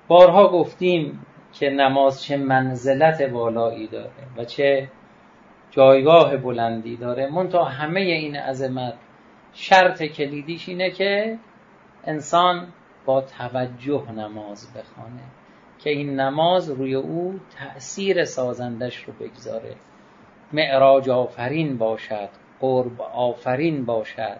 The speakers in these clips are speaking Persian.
بارها گفتیم که نماز چه منزلت والایی داره و چه جایگاه بلندی داره. منتها همه این عظمت شرط کلیدیش اینه که انسان با توجه نماز بخوانه، که این نماز روی او تأثیر سازندش رو بگذاره، معراج آفرین باشد، قرب آفرین باشد،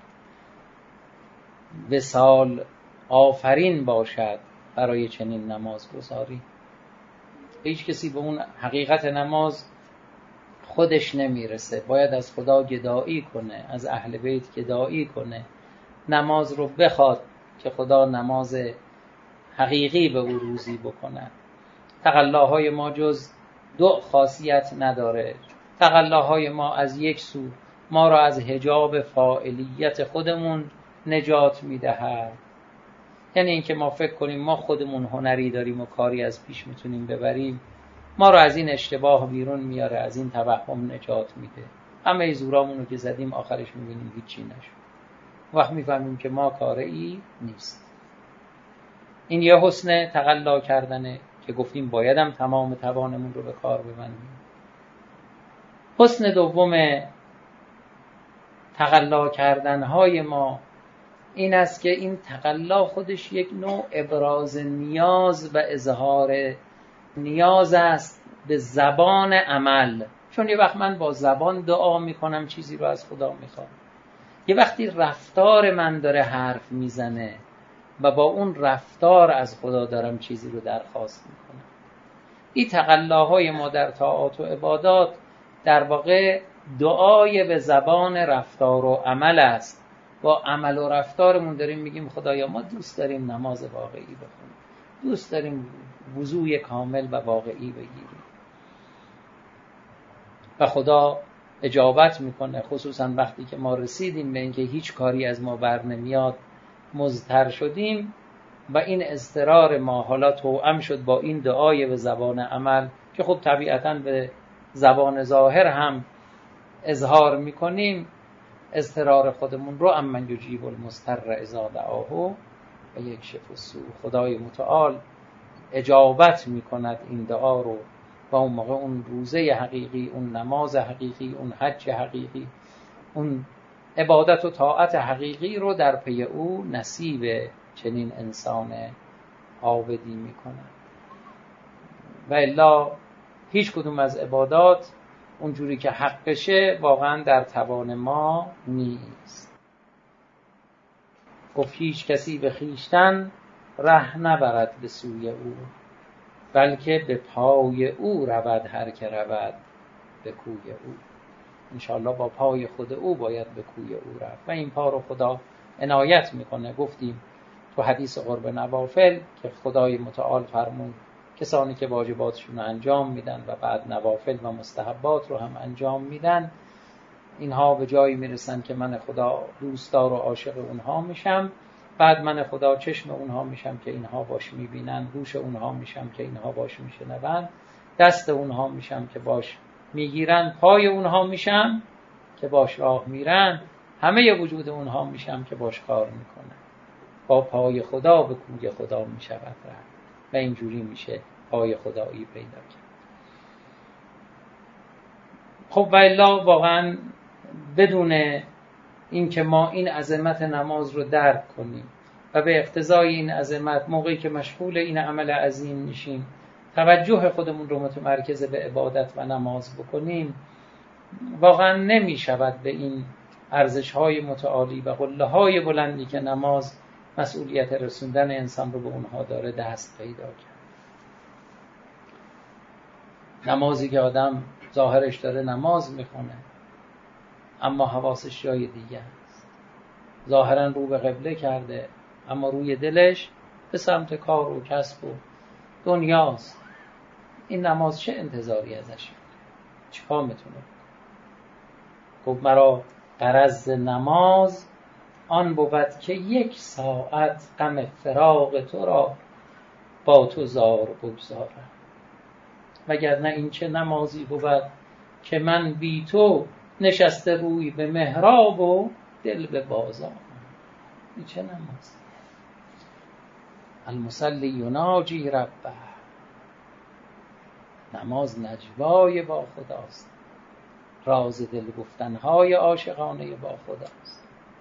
وصال آفرین باشد برای چنین نماز گذاری. هیچ کسی به اون حقیقت نماز خودش نمیرسه، باید از خدا گدایی کنه، از اهل بیت گدایی کنه، نماز رو بخواد که خدا نماز حقیقی به او روزی بکنه. تقلاهای ما جز دو خاصیت نداره. تقلاهای ما از یک سو ما را از حجاب فاعلیت خودمون نجات میدهد، یعنی اینکه ما فکر کنیم ما خودمون هنری داریم و کاری از پیش میتونیم ببریم، ما را از این اشتباه بیرون میاره، از این توهم نجات میده. همه زورامونو که زدیم آخرش میبینیم هیچی نشد، وقت میفهمیم که ما کاری نیست. این یه حسن تقلا کردنه که گفتیم بایدم تمام توانمون رو به کار ببندیم. حسن دوم تقلا کردنهای ما این است که این تقلا خودش یک نوع ابراز نیاز و اظهار نیاز است به زبان عمل. چون یه وقت من با زبان دعا میکنم چیزی رو از خدا میخوام، یه وقتی رفتار من داره حرف میزنه و با اون رفتار از خدا دارم چیزی رو درخواست میکنم. این تقلاهای ما در طاعات و عبادات در واقع دعای به زبان رفتار و عمل است. با عمل و رفتارمون داریم میگیم خدایا ما دوست داریم نماز واقعی بخونیم، دوست داریم وضوء کامل و واقعی بگیریم و خدا اجابت میکنه، خصوصا وقتی که ما رسیدیم به اینکه هیچ کاری از ما بر نمیاد، مضطر شدیم و این اضطرار ما حالا توأم شد با این دعای به زبان عمل که خب طبیعتاً به زبان ظاهر هم اظهار میکنیم، اضطرار خودمون رو امن یجیب المضطر اذا دعاه و یکشف السوء، خدای متعال اجابت میکند این دعا رو و اون موقع اون روزه حقیقی، اون نماز حقیقی، اون حج حقیقی، اون عبادت و طاعت حقیقی رو در پی او نصیب چنین انسان عابدی میکند. و الا هیچ کدوم از عبادات اونجوری که حقشه واقعا در توان ما نیست. گفت هیچ کسی به خویشتن ره نبرد به سوی او، بلکه به پای او رود هر که رود به کوی او. انشاءالله با پای خود او باید به کوی او رفت و این پا رو خدا عنایت میکنه. گفتیم تو حدیث قرب نوافل که خدای متعال فرمود کسانی که واجباتشون رو انجام میدن و بعد نوافل و مستحبات رو هم انجام میدن، اینها به جایی میرسن که من خدا دوستدار و عاشق اونها میشم، بعد من خدا چشم اونها میشم که اینها باش میبینن، گوش اونها میشم که اینها باش میشنون، دست اونها میشم که باش میگیرن، پای اونها میشم که باش راه میرن، همه وجود اونها میشم که باش کار میکنن. با پای خدا به کوی خدا میشود رفت و اینجوری میشه پای خدایی پیدا کرد. خب و الا واقعا بدون این که ما این عظمت نماز رو درک کنیم و به اقتضای این عظمت موقعی که مشغول این عمل عظیم میشیم توجه خودمون رو متمرکز به عبادت و نماز بکنیم، واقعا نمیشود به این ارزش‌های متعالی و قله‌های بلندی که نماز مسئولیت رسوندن انسان رو به اونها داره دست پیدا کرد. نمازی که آدم ظاهرش داره نماز میخونه اما حواسش جای دیگه است، ظاهرا رو به قبله کرده اما روی دلش به سمت کار و کسب و دنیاست. این نماز چه انتظاری ازش؟ چیکار میتونه؟ گفت مرا غرض نماز آن بود که 1 ساعت غم فراق تو را با تو زار بگذارم، وگرنه این چه نمازی بود که من بی تو نشسته روی به محراب و دل به بازار. این چه نمازی؟ المصلی یناجی ربه. نماز نجوای با خداست، راز دل گفتنهای عاشقانه با خداست.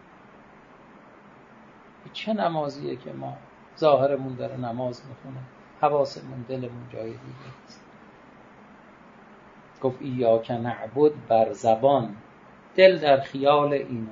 چه نمازیه که ما ظاهرمون داره نماز میخونه، حواسمون دلمون جای دیگه است. گفت ایاک نعبد بر زبان، دل در خیال اینا.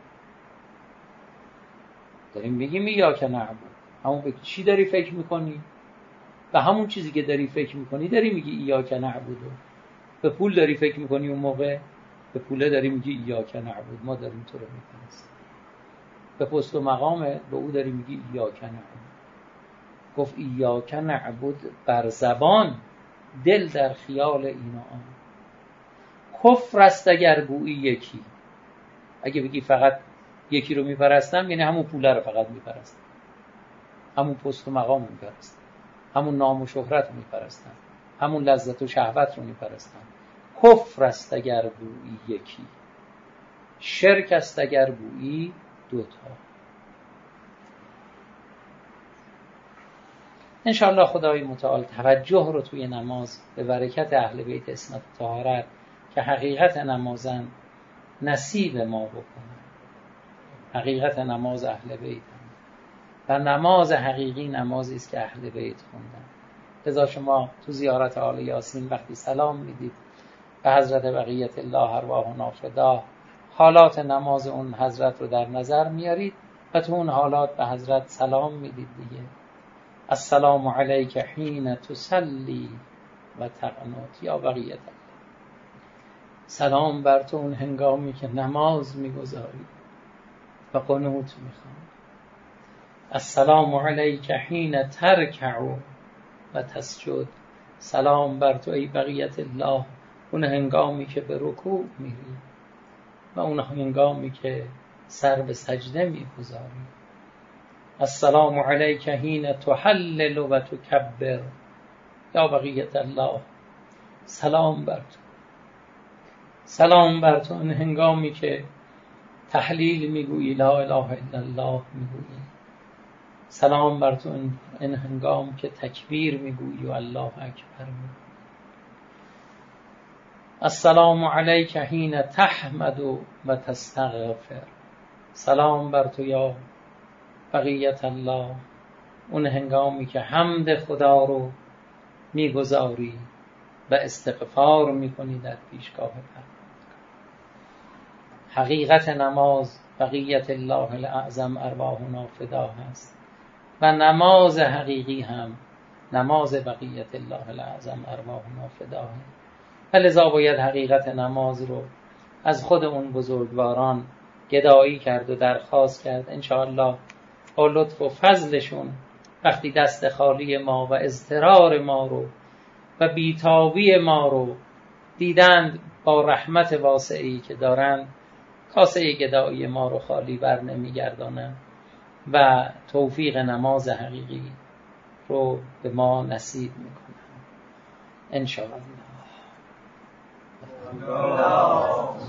داریم میگیم ایاک نعبد، همون به چی داری فکر میکنی؟ به همون چیزی که داری فکر میکنی داری میگی ایاک نعبد. به پول داری فکر میکنی اون موقع، به پوله داری میگی ایاک نعبد، ما داریم تو رو میپرستیم. به پست و مقام به او داری میگی ایاک نعبد. گفت ایاک نعبد بر زبان، دل در خیال اینا. کفر است اگر گویی یکی. اگه بگی فقط یکی رو میپرستم، یعنی همون پوله رو فقط میپرستم، همون پست و مقام میپرستم، همون نام و شهرت رو میپرستم، همون لذت و شهوت رو میپرستم. کفر است اگر گویی یکی، شرک است اگر گویی دوتا. انشاءالله خدای متعال توجه رو توی نماز به برکت اهل بیت عصمت طهارت که حقیقت نمازن نصیب ما بکنه. حقیقت نماز اهل بیت و نماز حقیقی نمازی است که اهل بیت خوندن. لذا شما تو زیارت آل یاسین وقتی سلام میدید به حضرت بقیت الله ارواحنا فداه، حالات نماز اون حضرت رو در نظر میارید و تو اون حالات به حضرت سلام میدید دیگه. السلام علیک حین تصلی و تقنط یا بقیت الله. سلام بر تو اون هنگامی که نماز میگذاری و قنوت میخوانی. السلام علیک حین ترکع و تسجد. سلام بر تو ای بقیت الله اون هنگامی که به رکوع میری و اون هنگامی که سر به سجده میگذاری. السلام علیک حین تحلل و تکبر یا بقیت الله. سلام بر تو، سلام بر تو اون هنگامی که تحلیل میگویی، لا اله الا الله میگویی. سلام بر تو این هنگام که تکبیر میگویی و الله اکبر میگویی. السلام علیک حین تحمد و تستغفر. سلام بر تو یا بقیت الله اون هنگامی که حمد خدا رو میگذاری و استغفار میکنی در پیشگاه پروردگار. حقیقت نماز بقیت الله الاعظم ارواحنا فداه است و نماز حقیقی هم نماز بقیت الله الاعظم ارواحنا فداه. لذا باید حقیقت نماز رو از خود اون بزرگواران گدایی کرد و درخواست کرد. انشاءالله با لطف و فضلشون وقتی دست خالی ما و اضطرار ما رو و بیتابی ما رو دیدند، با رحمت واسعی که دارند کاسه گدایی ما رو خالی بر نمیگردانند و توفیق نماز حقیقی رو به ما نصیب میکنند انشاءالله.